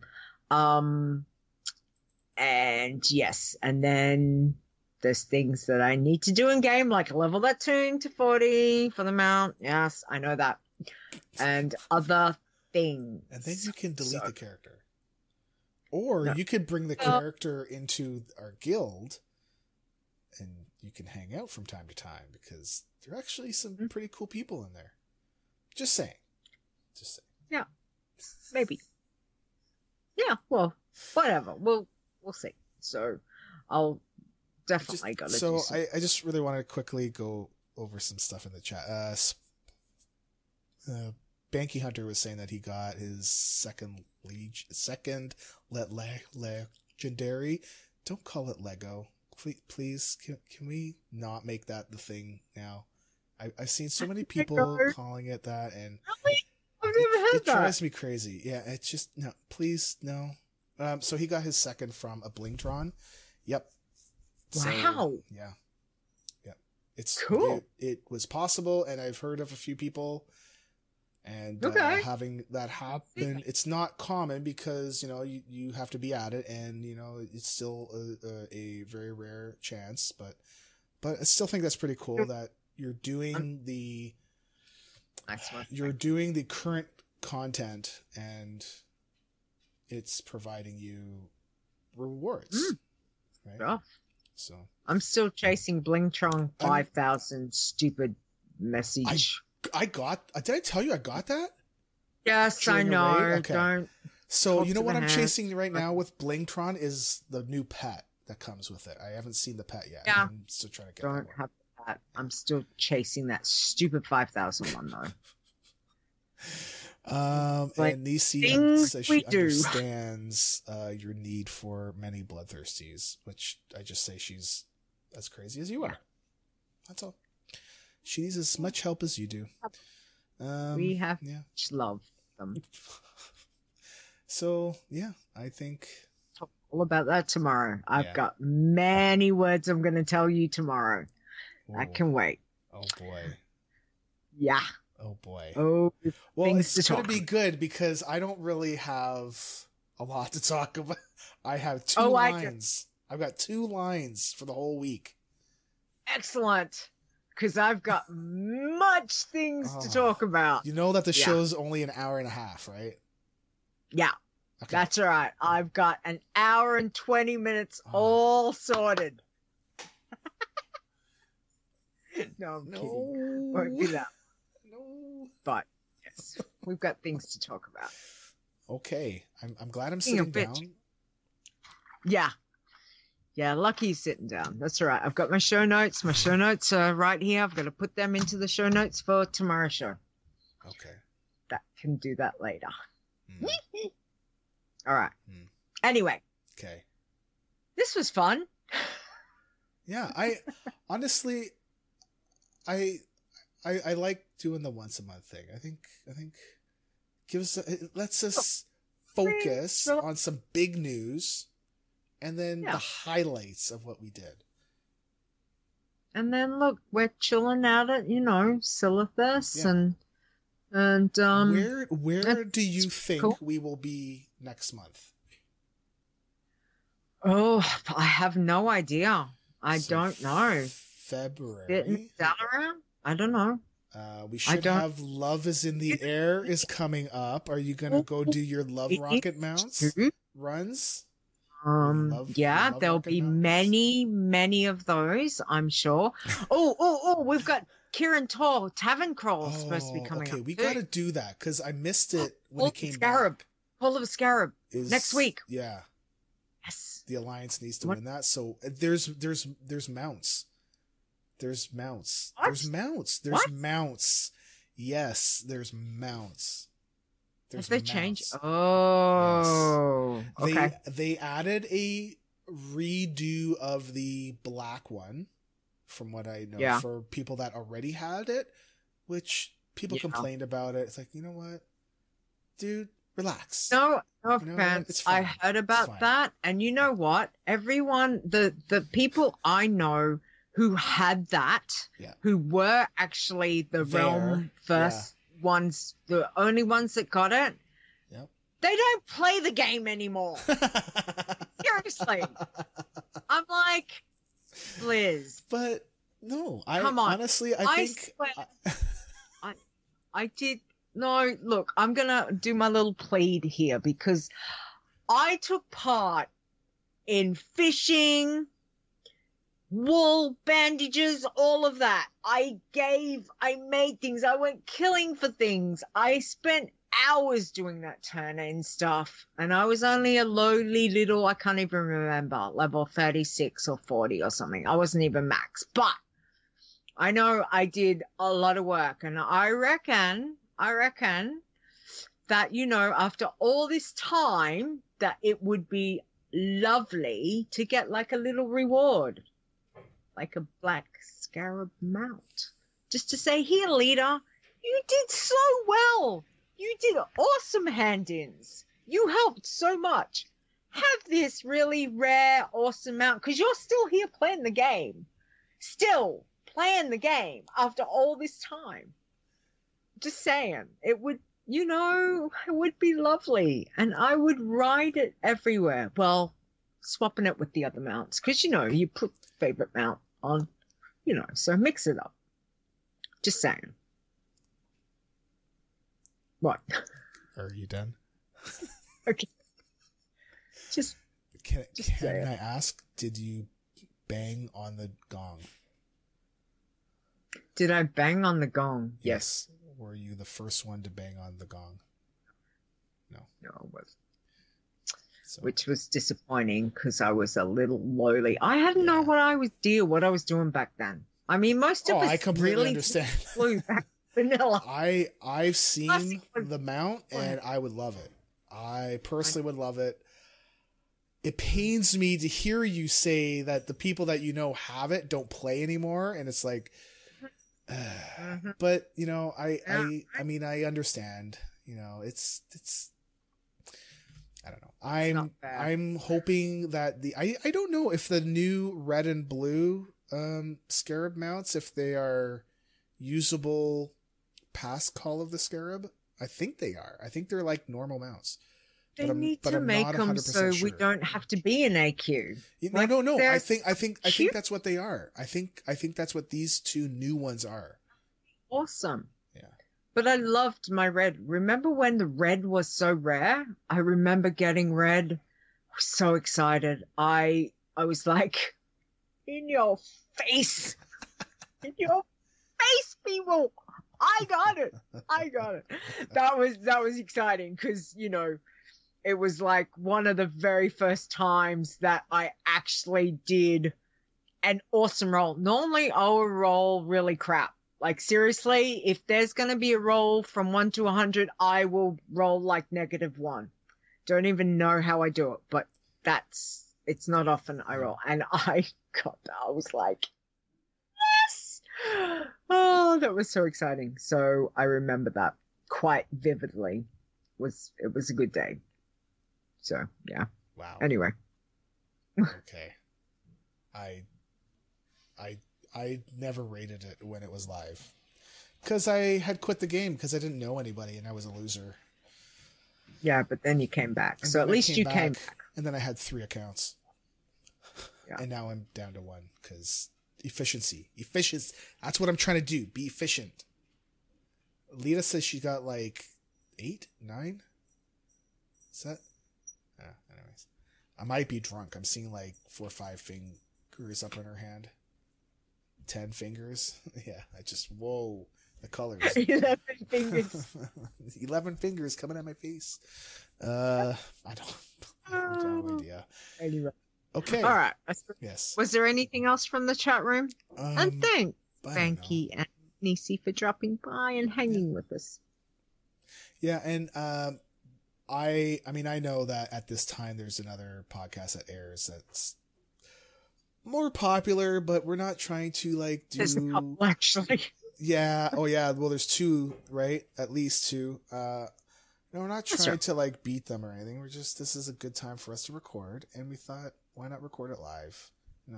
And yes, and then there's things that I need to do in game, like level that toon to 40 for the mount. Yes, I know that. And other things. And then you can delete the character. Or you could bring the character into our guild and you can hang out from time to time because there are actually some pretty cool people in there. Just saying. Yeah. Maybe. Yeah, well, whatever. We'll see. So I'll definitely go to do some. I just really want to quickly go over some stuff in the chat. Banky Hunter was saying that he got his second legendary. Don't call it Lego. Please, can we not make that the thing now? I've seen so many people calling it that, and really? I've never heard it that. drives me crazy. Yeah, it's just no. Please, no. So he got his second from a Blingtron. Yep. Wow. Yeah. It's cool. It was possible, and I've heard of a few people, and having that happen. It's not common because you have to be at it, and it's still a very rare chance. But I still think that's pretty cool that you're doing the current content, and it's providing you rewards. Right? Yeah. So I'm still chasing Blingtron 5,000 stupid message. I got. Did I tell you I got that? Yes, I know. Okay. Don't. So you know what I'm chasing right now with Blingtron is the new pet that comes with it. I haven't seen the pet yet. Yeah. I'm still trying to get. Don't have that. I'm still chasing that stupid 5,000 one though. And Nisi says she understands your need for many bloodthirsties, which I just say she's as crazy as you are. That's all. She needs as much help as you do. We have much love for them. So yeah, I think talk all about that tomorrow. I've got many words I'm going to tell you tomorrow. I can wait. Oh boy. Yeah. Oh boy. Oh, well, it's going to be good because I don't really have a lot to talk about. I have two lines. I've got 2 lines for the whole week. Excellent. Because I've got much things to talk about. You know that the show's only an hour and a half, right? Yeah. Okay. That's all right. I've got an hour and 20 minutes all sorted. No, I'm kidding. Won't be that. But yes, we've got things to talk about. Okay, I'm glad I'm sitting down. Yeah, lucky you're sitting down. That's all right. I've got my show notes. My show notes are right here. I've got to put them into the show notes for tomorrow's show. Okay. That can do that later. All right. Anyway. Okay. This was fun. Yeah, I honestly, I like doing the once a month thing. I think it lets us focus on some big news and then the highlights of what we did. And then look, we're chilling out at Silithus and where do you think we will be next month? Oh, I have no idea. I don't know. February. Dalaran? I don't know. We should have Love is in the Air is coming up. Are you going to go do your Love Rocket mounts runs? There'll be many of those, I'm sure. We've got Kirin Tor Tavern Crawl is supposed to be Oh, coming okay. up. We too. gotta do that because I missed it when Call it of the came Scarab. back. Call of the Scarab. Is Next week. Yeah, Yes. the Alliance needs to What? win that. So there's mounts. There's mounts. What? There's mounts. There's What? mounts. Yes, there's mounts. There's Have they changed? mounts. Oh, okay. They added a redo of the black one, from what I know, Yeah. for people that already had it, which people Yeah. complained about it. It's like, you know what, dude, relax. No You know what? offense. It's I fine. heard It's about fine. that, and you know what? Everyone, the people I know who had that, Yeah. who were actually the There. Realm first ones, the only ones that got it, Yep. they don't play the game anymore. Seriously. I'm like, Liz, But no, Come on. honestly, I I think swear- I did. No, look, I'm going to do my little plead here because I took part in fishing, wool, bandages, all of that. I made things. I went killing for things. I spent hours doing that turn-in stuff. And I was only a lowly little, I can't even remember, level 36 or 40 or something. I wasn't even max. But I know I did a lot of work. And I reckon that, you know, after all this time, that it would be lovely to get like a little reward. Like a black scarab mount. Just to say, here, leader, you did so well. You did awesome hand-ins. You helped so much. Have this really rare, awesome mount, because you're still here playing the game. Still playing the game after all this time. Just saying, it would, you know, it would be lovely. And I would ride it everywhere. Well, swapping it with the other mounts, because, you know, you put favorite mount on, you know, so mix it up. Just saying. What? Are you done? Okay. Just Can say it. I ask, did you bang on the gong? Did I bang on the gong? Yes. Were you the first one to bang on the gong? No. No, I was. So, Which was disappointing because I was a little lowly. I hadn't know what I was doing back then. I mean, most of us I completely really understand. flew back vanilla. I've seen Classic was the mount and I would love it. I personally would love it. It pains me to hear you say that the people that you know have it don't play anymore, and it's like, but you know, I mean, I understand. You know, it's. I don't know. not bad. I'm hoping that I don't know if the new red and blue scarab mounts, if they are usable past Call of the Scarab. I think they are. I think they're like normal mounts. They But need but to I'm make not them 100% so we sure. don't have to be an AQ. No, Like, no. they're I think cute. that's what they are. I think that's what these two new ones are. Awesome. Yeah. But I loved my red. Remember when the red was so rare? I remember getting red. I was so excited. I was like, in your face. In your face, people. I got it. That was exciting because, you know, it was like one of the very first times that I actually did an awesome roll. Normally I will roll really crap. Like seriously, if there's going to be a roll from 1 to 100, I will roll like -1. Don't even know how I do it, but it's not often I roll. And I was like, yes! Oh, that was so exciting. So I remember that quite vividly. It was a good day. So yeah. Wow. Anyway. Okay. I never rated it when it was live because I had quit the game because I didn't know anybody and I was a loser. Yeah, but then you came back. And So then at I least you came back, back. and then I had 3 accounts. Yeah. And now I'm down to 1 because efficiency. That's what I'm trying to do. Be efficient. Lita says she got like 8, 9. Is that? Anyways, I might be drunk. I'm seeing like 4 or 5 fingers up on her hand. 10 fingers. Yeah, whoa, the colors. 11 fingers. 11 fingers coming at my face. I have no idea. Anyway. Okay. All right. Yes. Was there anything else from the chat room? And thanks, Banky and Nisi, for dropping by and hanging with us. Yeah, and I know that at this time there's another podcast that airs that's more popular, but we're not trying to like do. There's a couple, actually. Yeah. Oh, yeah. Well, there's two, right? At least two. No, we're not trying to like beat them or anything. This is a good time for us to record, and we thought, why not record it live?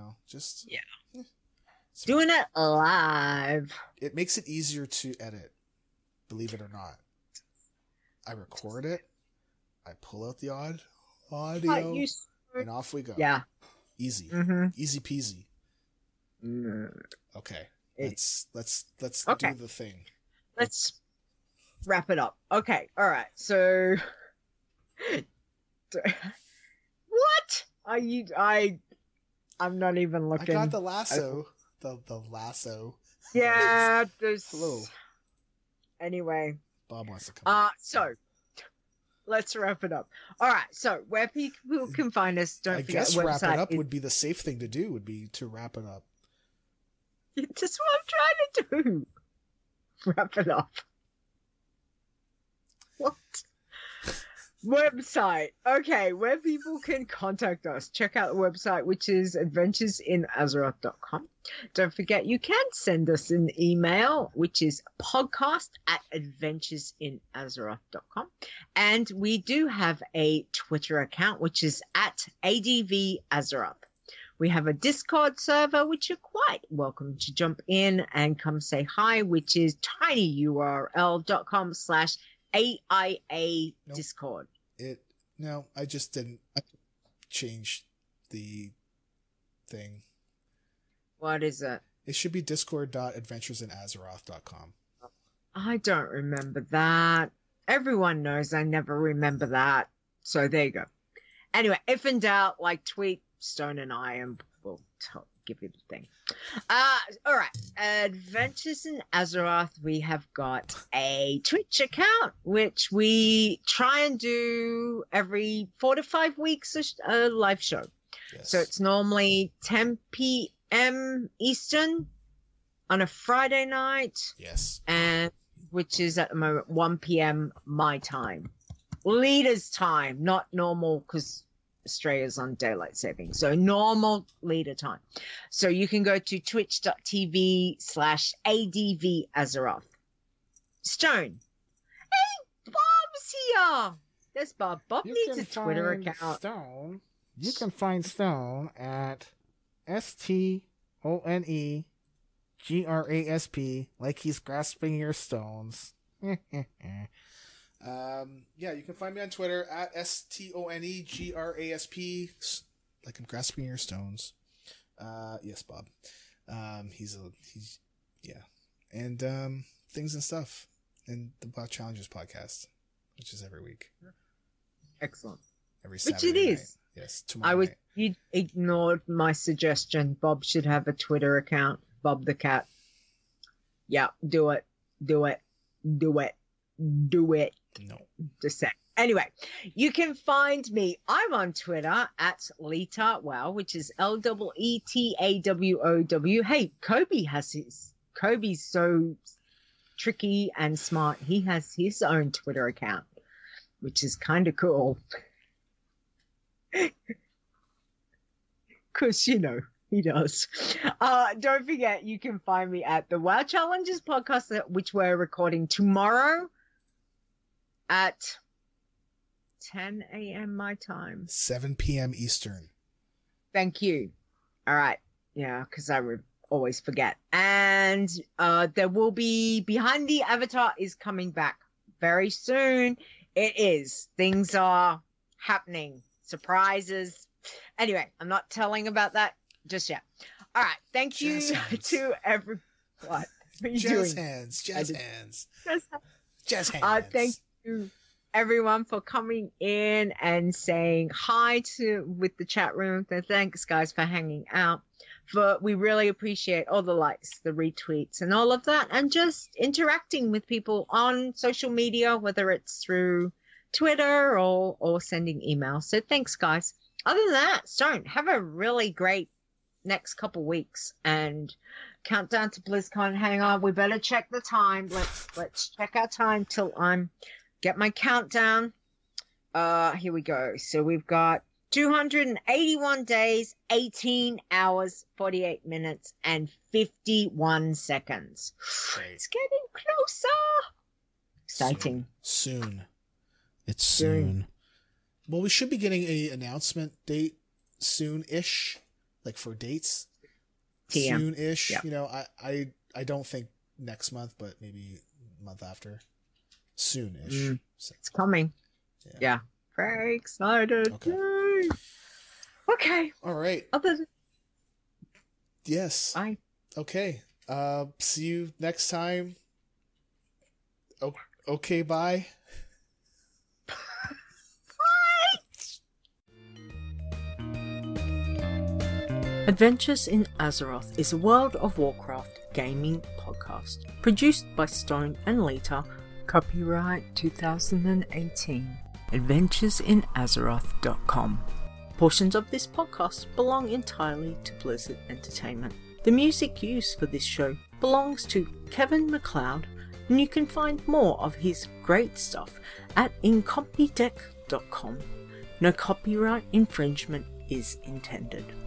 Doing it live. It makes it easier to edit, believe it or not. I record it, I pull out the audio, and off we go. Yeah. Easy. Easy peasy. Okay. Let's do the thing. Let's wrap it up. Okay. All right. So what are you? I'm not even looking. I got the lasso. The lasso. Yeah. Hello. Anyway. Bob wants to come. So let's wrap it up. All right. So where people can find us, don't forget. I guess wrap it up would be the safe thing to do. Would be to wrap it up. That's what I'm trying to do. Wrap it up. What? Website. Okay, where people can contact us. Check out the website, which is adventuresinazeroth.com. Don't forget, you can send us an email, which is podcast@adventuresinazeroth.com. And we do have a Twitter account, which is @ADVAzeroth. We have a Discord server, which you're quite welcome to jump in and come say hi, which is tinyurl.com/AIA Discord. No, I just didn't change the thing. What is it? It should be discord.adventuresinazeroth.com. I don't remember that. Everyone knows I never remember that. So there you go. Anyway, if in doubt, tweet Stone and I, and we'll give you the thing. All right. Adventures in Azeroth. We have got a Twitch account, which we try and do every 4 to 5 weeks, a live show. Yes. So it's normally 10 p.m. Eastern on a Friday night. Yes. And which is at the moment 1 p.m. my time. Leader's time, not normal, because Australia's on daylight saving. So normal leader time. So you can go to twitch.tv/ADVAzeroth. Stone. Hey, Bob's here. There's Bob. Bob needs a Twitter account. Stone. You can find Stone at STONEGRASP, like he's grasping your stones. Yeah, you can find me on Twitter at STONEGRASP, like I'm grasping your stones. Yes, Bob. He's and things and stuff, and the Bot Challenges podcast, which is every week. Excellent. Every Saturday. Which it is. Night. Yes, tomorrow. You ignored my suggestion. Bob should have a Twitter account. Bob the cat. Yeah, do it. Do it. Do it. Do it. No. Just say. Anyway, you can find me. I'm on Twitter at Leetartwow, which is LEETAWOW. Hey, Kobe has his. Kobe's so tricky and smart. He has his own Twitter account, which is kind of cool. Because, he does. Don't forget, you can find me at the WoW Challenges podcast, which we're recording tomorrow at 10 a.m. my time. 7 p.m. Eastern. Thank you. All right. Yeah, because I would always forget. And there will be Behind the Avatar is coming back very soon. It is. Things are happening. Surprises. Anyway, I'm not telling about that just yet. All right. Thank you to every. What? What are you Jazz doing? Hands. Jazz hands. Thank you everyone for coming in and saying hi with the chat room. Thanks, guys, for hanging out. We really appreciate all the likes, the retweets, and all of that, and just interacting with people on social media, whether it's through Twitter or sending emails. So thanks, guys. Other than that, Stone, have a really great next couple weeks and countdown to BlizzCon. Hang on, we better check the time. Let's check our time till get my countdown. Here we go. So we've got 281 days, 18 hours, 48 minutes, and 51 seconds. Great. It's getting closer. Exciting. Soon. It's soon. Well, we should be getting a announcement date soon-ish, like for dates. TM. Soon-ish. Yep. You know, I don't think next month, but maybe a month after. Soon-ish. So, it's coming. Yeah. Very excited. Okay. Yay. Okay. All right. Yes. Bye. Okay. See you next time. Okay, bye. Adventures in Azeroth is a World of Warcraft gaming podcast produced by Stone and Lita. Copyright 2018. AdventuresinAzeroth.com. Portions of this podcast belong entirely to Blizzard Entertainment. The music used for this show belongs to Kevin MacLeod, and you can find more of his great stuff at incompetech.com. No copyright infringement is intended.